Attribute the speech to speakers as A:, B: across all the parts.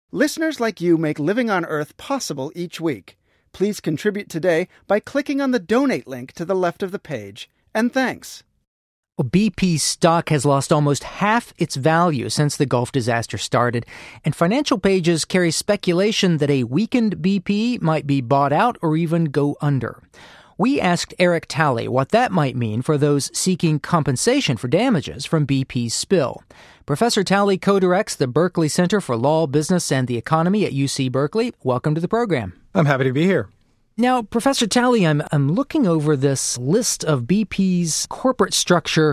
A: Listeners like you make Living on Earth possible each week. Please contribute today by clicking on the donate link to the left of the page. And thanks.
B: Well, BP's stock has lost almost half its value since the Gulf disaster started, and Financial Pages carry speculation that a weakened BP might be bought out or even go under. We asked Eric Talley what that might mean for those seeking compensation for damages from BP's spill. Professor Talley co-directs the Berkeley Center for Law, Business, and the Economy at UC Berkeley. Welcome to the program.
C: I'm happy to be here.
B: Now, Professor Talley, I'm looking over this list of BP's corporate structure.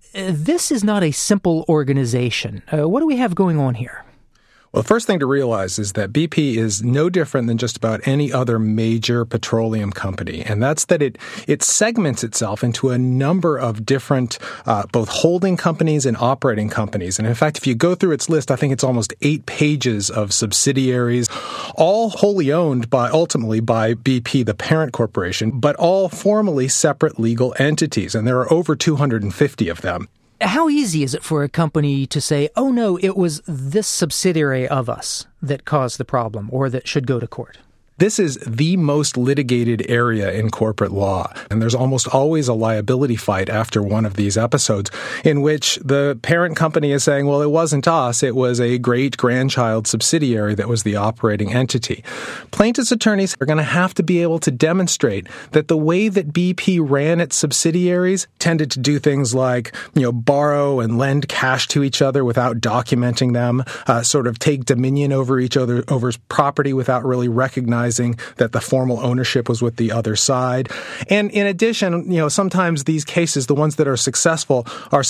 B: This is not a simple organization. What do we have going on here?
C: Well, the first thing to realize is that BP is no different than just about any other major petroleum company, and that's that it segments itself into a number of different both holding companies and operating companies. And in fact, if you go through its list, I think it's almost 8 pages of subsidiaries, all wholly owned ultimately by BP, the parent corporation, but all formally separate legal entities, and there are over 250 of them.
B: How easy is it for a company to say, oh no, it was this subsidiary of us that caused the problem or that should go to court?
C: This is the most litigated area in corporate law, and there's almost always a liability fight after one of these episodes in which the parent company is saying, well, it wasn't us, it was a great-grandchild subsidiary that was the operating entity. Plaintiffs' attorneys are going to have to be able to demonstrate that the way that BP ran its subsidiaries tended to do things like, borrow and lend cash to each other without documenting them, sort of take dominion over each other's property without really recognizing that the formal ownership was with the other side. And in addition, sometimes these cases, the ones that are successful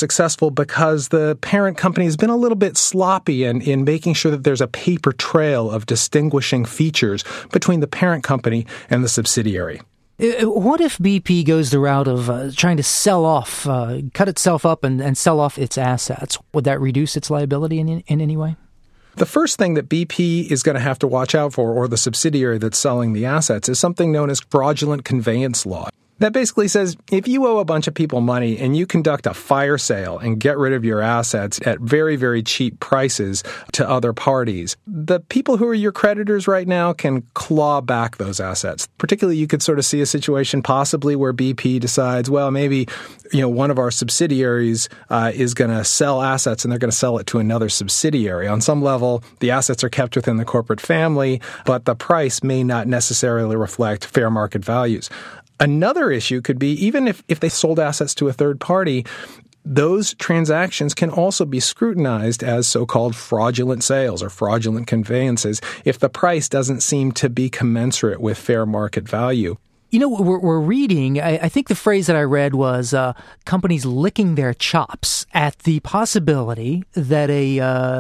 C: because the parent company has been a little bit sloppy in making sure that there's a paper trail of distinguishing features between the parent company and the subsidiary.
B: What if BP goes the route of trying to sell off, cut itself up and sell off its assets? Would that reduce its liability in any way?
C: The first thing that BP is going to have to watch out for, or the subsidiary that's selling the assets, is something known as fraudulent conveyance law. That basically says if you owe a bunch of people money and you conduct a fire sale and get rid of your assets at very, very cheap prices to other parties, the people who are your creditors right now can claw back those assets. Particularly, you could sort of see a situation possibly where BP decides, well, maybe one of our subsidiaries is going to sell assets and they're going to sell it to another subsidiary. On some level, the assets are kept within the corporate family, but the price may not necessarily reflect fair market values. Another issue could be even if they sold assets to a third party, those transactions can also be scrutinized as so-called fraudulent sales or fraudulent conveyances if the price doesn't seem to be commensurate with fair market value.
B: We're reading, I think the phrase that I read was companies licking their chops at the possibility that a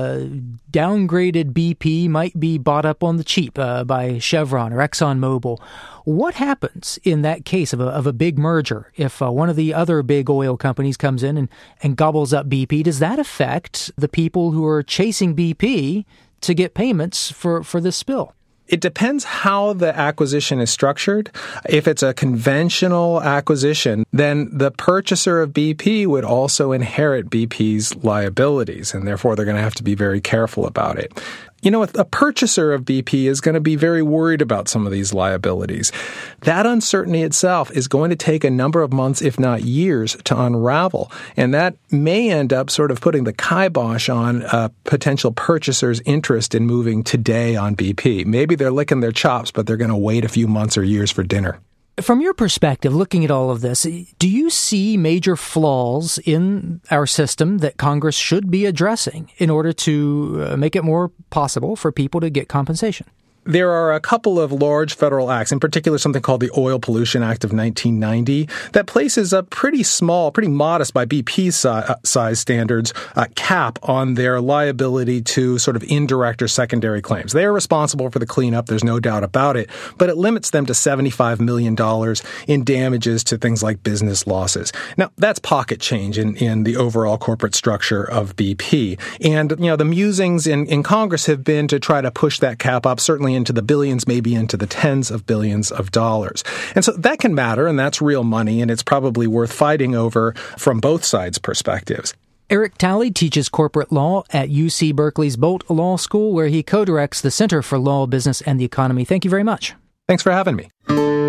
B: downgraded BP might be bought up on the cheap by Chevron or ExxonMobil. What happens in that case of a big merger if one of the other big oil companies comes in and gobbles up BP? Does that affect the people who are chasing BP to get payments for this spill?
C: It depends how the acquisition is structured. If it's a conventional acquisition, then the purchaser of BP would also inherit BP's liabilities, and therefore they're going to have to be very careful about it. A purchaser of BP is going to be very worried about some of these liabilities. That uncertainty itself is going to take a number of months, if not years, to unravel. And that may end up sort of putting the kibosh on a potential purchaser's interest in moving today on BP. Maybe they're licking their chops, but they're going to wait a few months or years for dinner.
B: From your perspective, looking at all of this, do you see major flaws in our system that Congress should be addressing in order to make it more possible for people to get compensation?
C: There are a couple of large federal acts, in particular something called the Oil Pollution Act of 1990, that places a pretty small, pretty modest by BP's size standards, cap on their liability to sort of indirect or secondary claims. They are responsible for the cleanup, there's no doubt about it, but it limits them to $75 million in damages to things like business losses. Now, that's pocket change in the overall corporate structure of BP. And, the musings in Congress have been to try to push that cap up, certainly into the billions, maybe into the tens of billions of dollars. And so that can matter, and that's real money, and it's probably worth fighting over from both sides' perspectives.
B: Eric Talley teaches corporate law at UC Berkeley's Bolt Law School, where he co-directs the Center for Law, Business, and the Economy. Thank you very much.
C: Thanks for having me.